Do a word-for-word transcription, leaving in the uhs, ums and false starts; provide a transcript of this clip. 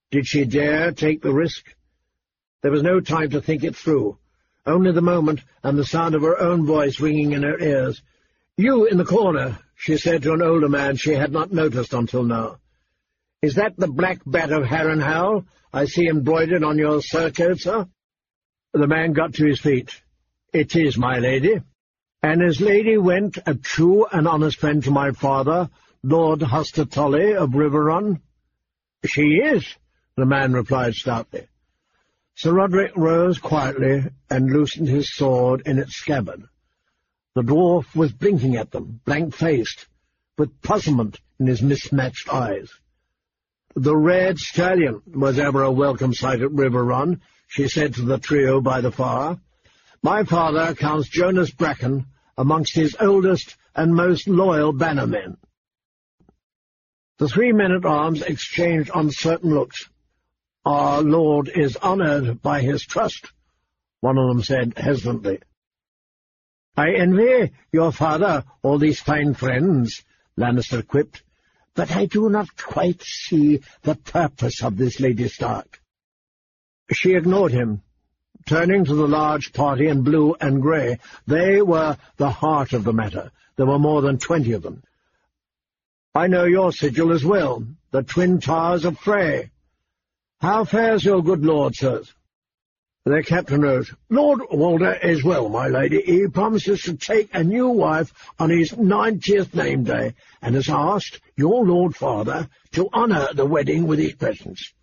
Did she dare take the risk? There was no time to think it through. Only the moment and the sound of her own voice ringing in her ears. "You in the corner," she said to an older man she had not noticed until now. "Is that the Black Bat of Harrenhal I see embroidered on your surcoat, sir?" The man got to his feet. "It is, my lady." "And his lady went a true and honest friend to my father, Lord Hustotolly of Riverrun?" "She is," the man replied stoutly. Sir Roderick rose quietly and loosened his sword in its scabbard. The dwarf was blinking at them, blank-faced, with puzzlement in his mismatched eyes. "The red stallion was ever a welcome sight at Riverrun," she said to the trio by the fire. "My father counts Jonas Bracken amongst his oldest and most loyal bannermen." The three men-at-arms exchanged uncertain looks. "Our lord is honoured by his trust," one of them said hesitantly. "I envy your father all these fine friends," Lannister quipped, "but I do not quite see the purpose of this Lady Stark." She ignored him, turning to the large party in blue and grey. They were the heart of the matter. There were more than twenty of them. "I know your sigil as well, the Twin Towers of Frey. How fares your good lord, sirs?" Their captain wrote, "Lord Walder is well, my lady. He promises to take a new wife on his ninetieth name-day, and has asked your lord father to honour the wedding with his presence.